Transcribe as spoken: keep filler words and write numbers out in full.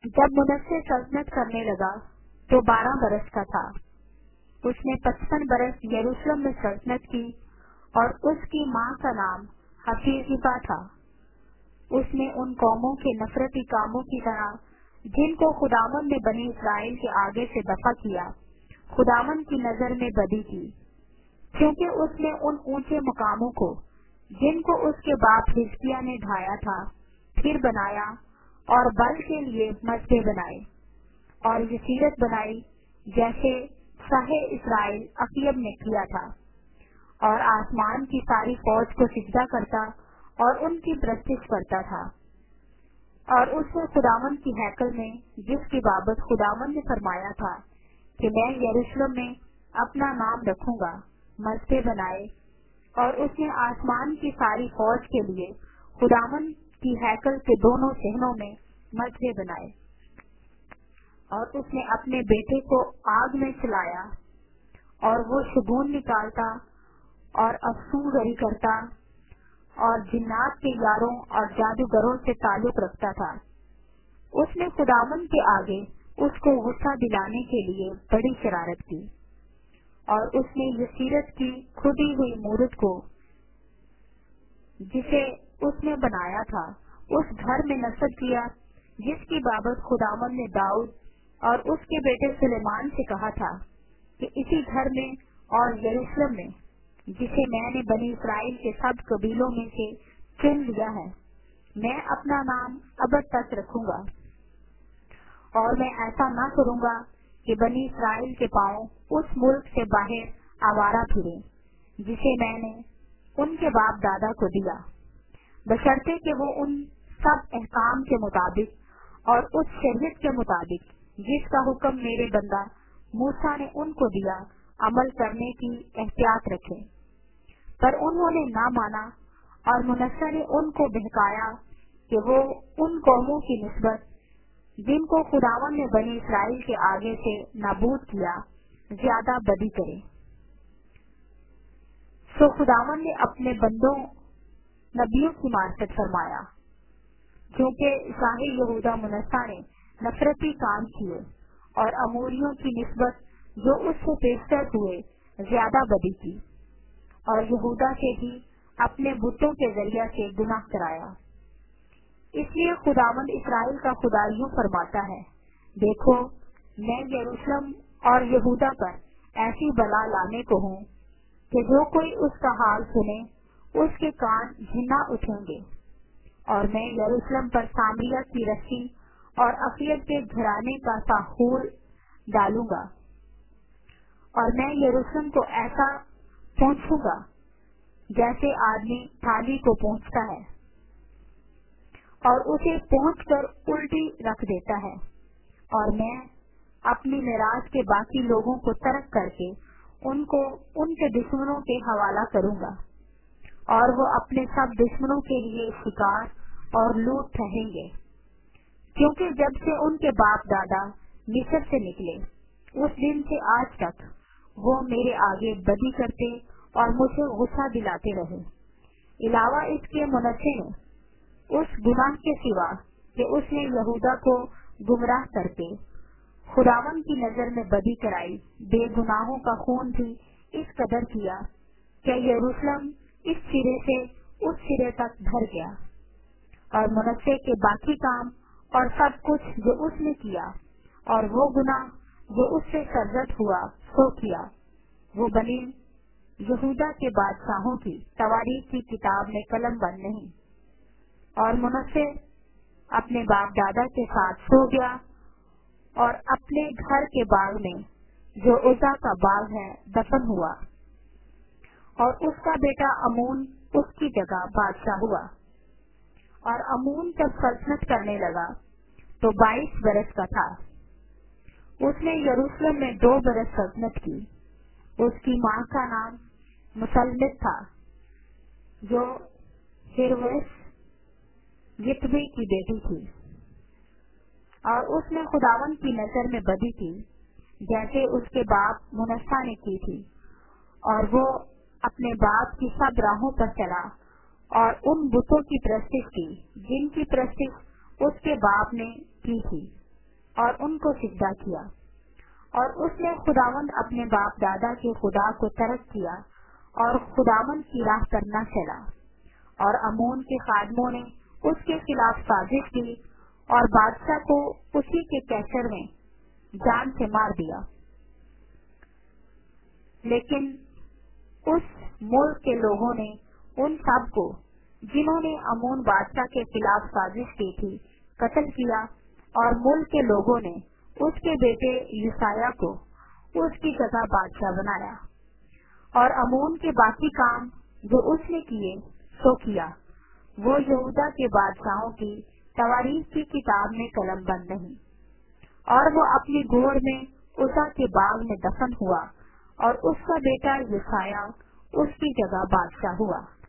जब मुनस्सिर सल्तनत करने लगा तो बारह बरस का था। उसने पचपन बरस यरूशलेम में सल्तनत की और उसकी माँ का नाम हफीजिबा था। उसने उन कौमों के नफरती कामों की तरह जिनको खुदावंद ने बनी इस्राएल के आगे से दफा किया, खुदावंद की नजर में बदी की, क्योंकि उसने उन ऊंचे मुकामों को जिनको उसके बाप हिजकिय्याह ने ढाया था फिर बनाया और बल के लिए मस्जिदें बनाए और यसीरत बनाई, जैसे शाहे इस्राएल अकीब ने किया था, और आसमान की सारी फौज को सिजदा करता और उनकी प्रस्तिश करता था। और उसने खुदावंद की हैकल में, जिसकी बाबत खुदावंद ने फरमाया था कि मैं यरूशलेम में अपना नाम रखूंगा, मस्जिदें बनाए। और उसने आसमान की सारी फौज के लिए खुदावंद की हैकल के दोनों सहनों में मस्जिदें बनाए। और उसने अपने बेटे को आग में चलाया और वो शगुन निकालता और अफसूगरी करता और जिन्नात के यारों और जादूगरों से ताल्लुक रखता था। उसने खुदावंद के आगे उसको गुस्सा दिलाने के लिए बड़ी शरारत की और उसने यसीरत की खुदी हुई मूरत को, जिसे उसने बनाया था, उस घर में नस्ब किया जिसकी बाबत खुदावंद ने दाऊद और उसके बेटे सुलेमान से कहा था कि इसी घर में और यरूशलेम में, जिसे मैंने बनी इस्राएल के सब कबीलों में से चुन लिया है, मैं अपना नाम अबद तक रखूंगा। और मैं ऐसा न करूंगा कि बनी इस्राएल के पांव उस मुल्क से बाहर आवारा फिरे जिसे मैंने उनके बाप दादा को दिया, बशर्ते कि वो उन सब अहकाम के मुताबिक और उस शरीयत के मुताबिक जिसका हुक्म मेरे बंदा मूसा ने उनको दिया, अमल करने की एहतियात रखे। पर उन्होंने ना माना और मुनस्सिर ने उनको बहकाया कि वो उन कौमों की निस्बत जिनको खुदावंद ने बनी इस्राएल के आगे से नाबूद किया, ज्यादा बदी करे। सो खुदावंद ने अपने बंदों नबियों की मार्फत फरमाया, क्योंकि शाही यहूदा मुनस्सा ने नफरती काम किए और अमोरियों की निस्बत जो उससे पेशतर हुए ज्यादा बदी की, और यहूदा से भी अपने बुतों के जरिया से गुनाह कराया। इसलिए खुदावंद इस्राएल का खुदा यूं फरमाता है, देखो मैं यरूशलेम और यहूदा पर ऐसी बला लाने को हूँ कि जो कोई उसका हाल सुने उसके कान झिन्ना उठेंगे। और मैं यरूशलेम पर सामरिया की रस्सी और अफीयत के घराने का साहूल डालूंगा, और मैं यरूशलेम को ऐसा पहुंचूंगा जैसे आदमी थाली को पहुंचता है और उसे पहुंचकर उल्टी रख देता है। और मैं अपनी मिराज के बाकी लोगों को तर्क करके उनको उनके दुश्मनों के हवाला करूंगा, और वो अपने सब दुश्मनों के लिए शिकार और लूट ठहरेंगे। क्योंकि जब से उनके बाप दादा मिस्र से निकले उस दिन से आज तक वो मेरे आगे बदी करते और मुझे गुस्सा दिलाते रहे। इलावा इसके मुनस्सिर ने उस गुनाह के सिवा कि उसने यहूदा को गुमराह करके खुदावंद की नजर में बदी कराई, बेगुनाहों का खून भी इस कदर किया कि यरूशलेम इस सिरे से उस सिरे तक भर गया। और मुनस्से के बाकी काम और सब कुछ जो उसने किया और वो गुनाह जो उससे सरजद हुआ सो किया, वो बनी यहूदा के बादशाहों की तवारीख की किताब में कलम बंद नहीं। और मुनस्से अपने बाप दादा के साथ सो गया और अपने घर के बाग में जो उजा का बाग है दफन हुआ, और उसका बेटा अमून उसकी जगह बादशाह हुआ। और अमून जब सल्तनत करने लगा तो बाईस बरस का था। उसने यरूशलेम में दो बरस सल्तनत की। उसकी माँ का नाम मुसल्मित था, जो हिरवेस यित्बी की बेटी थी। और उसने खुदावंद की नजर में बदी की, जैसे उसके बाप मुनस्सा ने की थी। और वो अपने बाप की सब राहों पर चला और उन बुतों की प्रस्तिश की जिनकी प्रस्तिश उसके बाप ने की थी। اور ان کو سجدہ کیا، اور اس نے خداوند اپنے باپ دادا کے خدا کو ترک کیا اور خداوند کی راہ پر نہ چلا، اور امون کے خادموں نے اس کے خلاف سازش کی اور بادشاہ کو اسی کے کیچر میں جان سے مار دیا۔ لیکن اس ملک کے لوگوں نے ان سب کو جنہوں نے امون بادشاہ کے خلاف سازش کی تھی قتل کیا، اور ملک کے لوگوں نے اس کے بیٹے یوسیہ کو اس کی جگہ بادشاہ بنایا، اور امون کے باقی کام جو اس نے کیے سو کیا، وہ یہودا کے بادشاہوں کی تواریخ کی کتاب میں قلم بند نہیں۔ اور وہ اپنی گور میں عزا کے باغ میں دفن ہوا، اور اس کا بیٹا یوسیہ اس کی جگہ بادشاہ ہوا۔